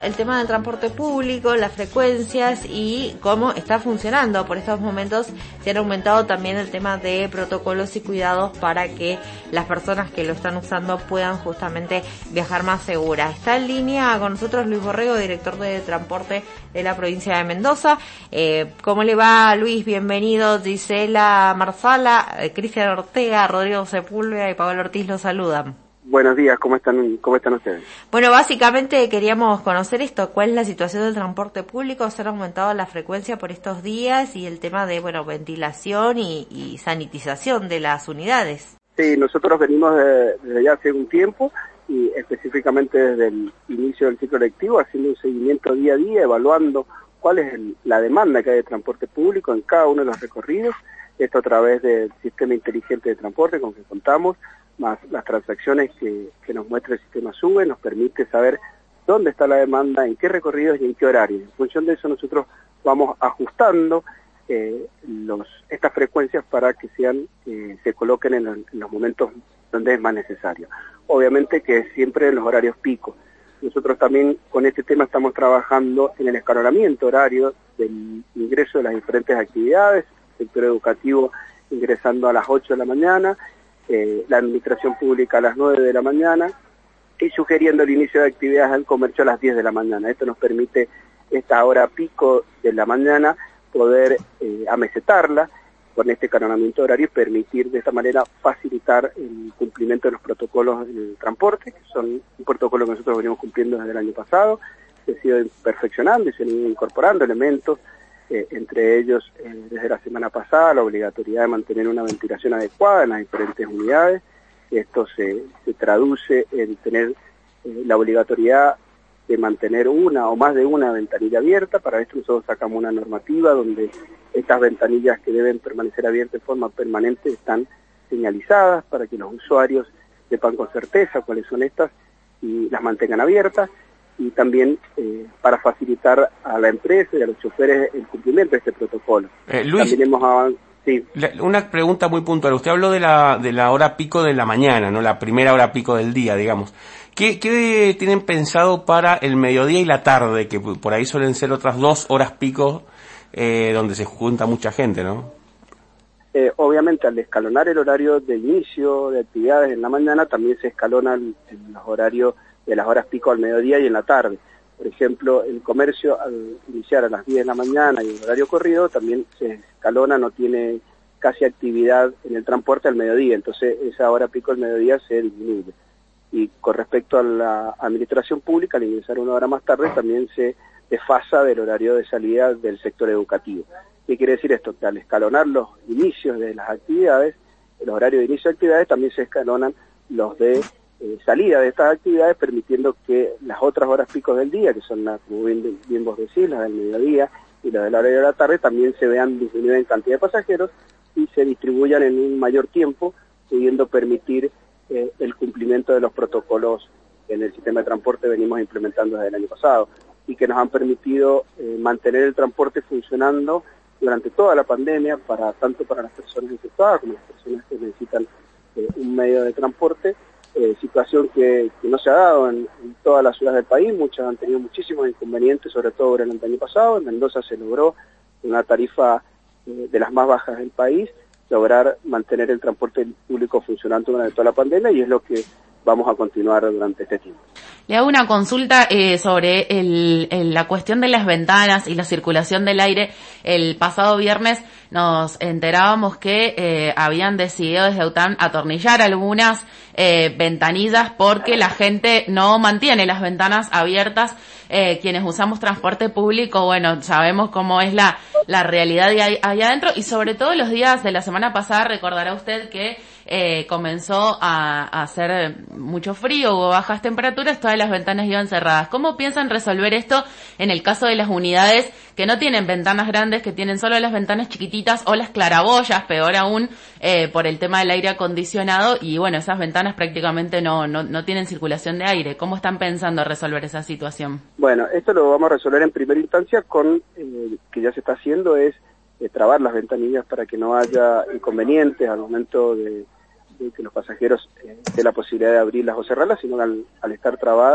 El tema del transporte público, las frecuencias y cómo está funcionando. Por estos momentos se han aumentado también el tema de protocolos y cuidados para que las personas que lo están usando puedan justamente viajar más seguras. Está en línea con nosotros Luis Borrego, director de transporte de la provincia de Mendoza. ¿Cómo le va, Luis? Bienvenido. Gisela Marsala, Cristian Ortega, Rodrigo Sepúlveda y Pablo Ortiz los saludan. Buenos días, ¿cómo están ustedes? Bueno, básicamente queríamos conocer esto, cuál es la situación del transporte público, se ha aumentado la frecuencia por estos días y el tema de, ventilación y sanitización de las unidades. Sí, nosotros venimos desde ya hace un tiempo y específicamente desde el inicio del ciclo lectivo haciendo un seguimiento día a día, evaluando cuál es la demanda que hay de transporte público en cada uno de los recorridos, esto a través del sistema inteligente de transporte con que contamos, más las transacciones que nos muestra el sistema SUBE, nos permite saber dónde está la demanda, en qué recorridos y en qué horarios. En función de eso nosotros vamos ajustando estas frecuencias para que se coloquen en los momentos donde es más necesario. Obviamente que siempre en los horarios pico. Nosotros también con este tema estamos trabajando en el escalonamiento horario del ingreso de las diferentes actividades, el sector educativo ingresando a las 8 de la mañana, la administración pública a las 9 de la mañana y sugiriendo el inicio de actividades del comercio a las 10 de la mañana. Esto nos permite esta hora pico de la mañana poder amesetarla con este canonamiento horario y permitir de esta manera facilitar el cumplimiento de los protocolos del transporte, que son un protocolo que nosotros venimos cumpliendo desde el año pasado, se ha ido perfeccionando y se han ido incorporando elementos, entre ellos desde la semana pasada la obligatoriedad de mantener una ventilación adecuada en las diferentes unidades. Esto se traduce en tener la obligatoriedad de mantener una o más de una ventanilla abierta. Para esto nosotros sacamos una normativa donde estas ventanillas que deben permanecer abiertas de forma permanente están señalizadas para que los usuarios sepan con certeza cuáles son estas y las mantengan abiertas. Y también para facilitar a la empresa y a los choferes el cumplimiento de este protocolo. Luis, también hemos avanzado. Sí. Una pregunta muy puntual. Usted habló de la hora pico de la mañana, ¿no? La primera hora pico del día, digamos. ¿Qué tienen pensado para el mediodía y la tarde, que por ahí suelen ser otras 2 horas pico donde se junta mucha gente, ¿no? Obviamente, al escalonar el horario de inicio de actividades en la mañana, también se escalonan los horarios de las horas pico al mediodía y en la tarde. Por ejemplo, el comercio al iniciar a las 10 de la mañana y el horario corrido también se escalona, no tiene casi actividad en el transporte al mediodía, entonces esa hora pico al mediodía se disminuye. Y con respecto a la administración pública, al ingresar una hora más tarde también se desfasa del horario de salida del sector educativo. ¿Qué quiere decir esto? Que al escalonar los inicios de las actividades, los horarios de inicio de actividades, también se escalonan los de salida de estas actividades, permitiendo que las otras horas picos del día, que son las, como bien vos decís, las del mediodía y las del horario de la tarde, también se vean disminuidas en cantidad de pasajeros y se distribuyan en un mayor tiempo, pudiendo permitir el cumplimiento de los protocolos que en el sistema de transporte venimos implementando desde el año pasado y que nos han permitido mantener el transporte funcionando durante toda la pandemia, tanto para las personas infectadas como las personas que necesitan un medio de transporte. Situación que no se ha dado en todas las ciudades del país. Muchas han tenido muchísimos inconvenientes, sobre todo durante el año pasado. En Mendoza se logró una tarifa de las más bajas del país, lograr mantener el transporte público funcionando durante toda la pandemia, y es lo que vamos a continuar durante este tiempo. Le hago una consulta sobre la cuestión de las ventanas y la circulación del aire. El pasado viernes nos enterábamos que habían decidido desde UTAN atornillar algunas ventanillas porque la gente no mantiene las ventanas abiertas. Quienes usamos transporte público, bueno, sabemos cómo es la realidad ahí adentro, y sobre todo los días de la semana pasada recordará usted que comenzó a hacer mucho frío, hubo bajas temperaturas, todas las ventanas iban cerradas. ¿Cómo piensan resolver esto en el caso de las unidades que no tienen ventanas grandes, que tienen solo las ventanas chiquititas o las claraboyas, peor aún, por el tema del aire acondicionado, y bueno, esas ventanas prácticamente no tienen circulación de aire? ¿Cómo están pensando resolver esa situación? Bueno, esto lo vamos a resolver en primera instancia con, que ya se está haciendo, es trabar las ventanillas para que no haya inconvenientes al momento de que los pasajeros den la posibilidad de abrirlas o cerrarlas, sino al estar trabadas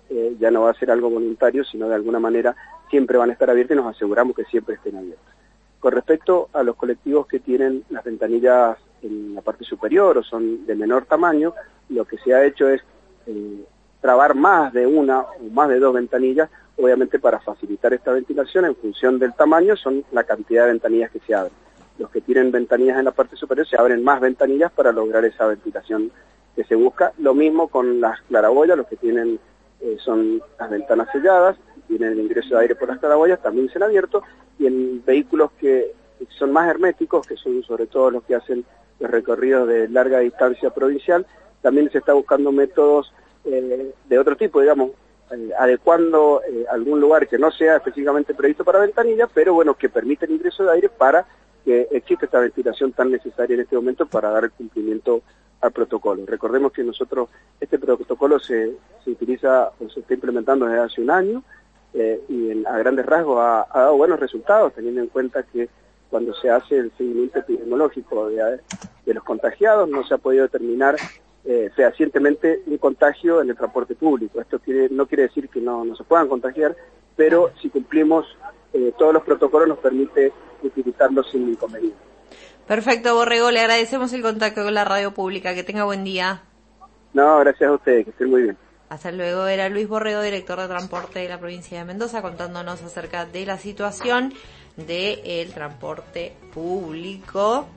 ya no va a ser algo voluntario, sino de alguna manera siempre van a estar abiertas y nos aseguramos que siempre estén abiertas. Con respecto a los colectivos que tienen las ventanillas en la parte superior o son de menor tamaño, lo que se ha hecho es trabar más de una o más de dos ventanillas, obviamente para facilitar esta ventilación en función del tamaño, son la cantidad de ventanillas que se abren. Los que tienen ventanillas en la parte superior se abren más ventanillas para lograr esa ventilación que se busca. Lo mismo con las claraboyas, los que tienen son las ventanas selladas, tienen el ingreso de aire por las claraboyas, también se han abierto, y en vehículos que son más herméticos, que son sobre todo los que hacen los recorridos de larga distancia provincial, también se está buscando métodos de otro tipo, digamos, adecuando algún lugar que no sea específicamente previsto para ventanilla, pero bueno, que permite el ingreso de aire para que exista esta ventilación tan necesaria en este momento para dar el cumplimiento al protocolo. Recordemos que nosotros, este protocolo se utiliza o se está implementando desde hace un año y a grandes rasgos ha dado buenos resultados, teniendo en cuenta que cuando se hace el seguimiento epidemiológico de los contagiados no se ha podido determinar fehacientemente un contagio en el transporte público. Esto no quiere decir que no se puedan contagiar, pero si cumplimos todos los protocolos nos permite utilizarlos sin inconveniente. Perfecto, Borrego, le agradecemos el contacto con la radio pública, que tenga buen día. No, gracias a ustedes, que estén muy bien. Hasta luego. Era Luis Borrego, director de transporte de la provincia de Mendoza, contándonos acerca de la situación del transporte público.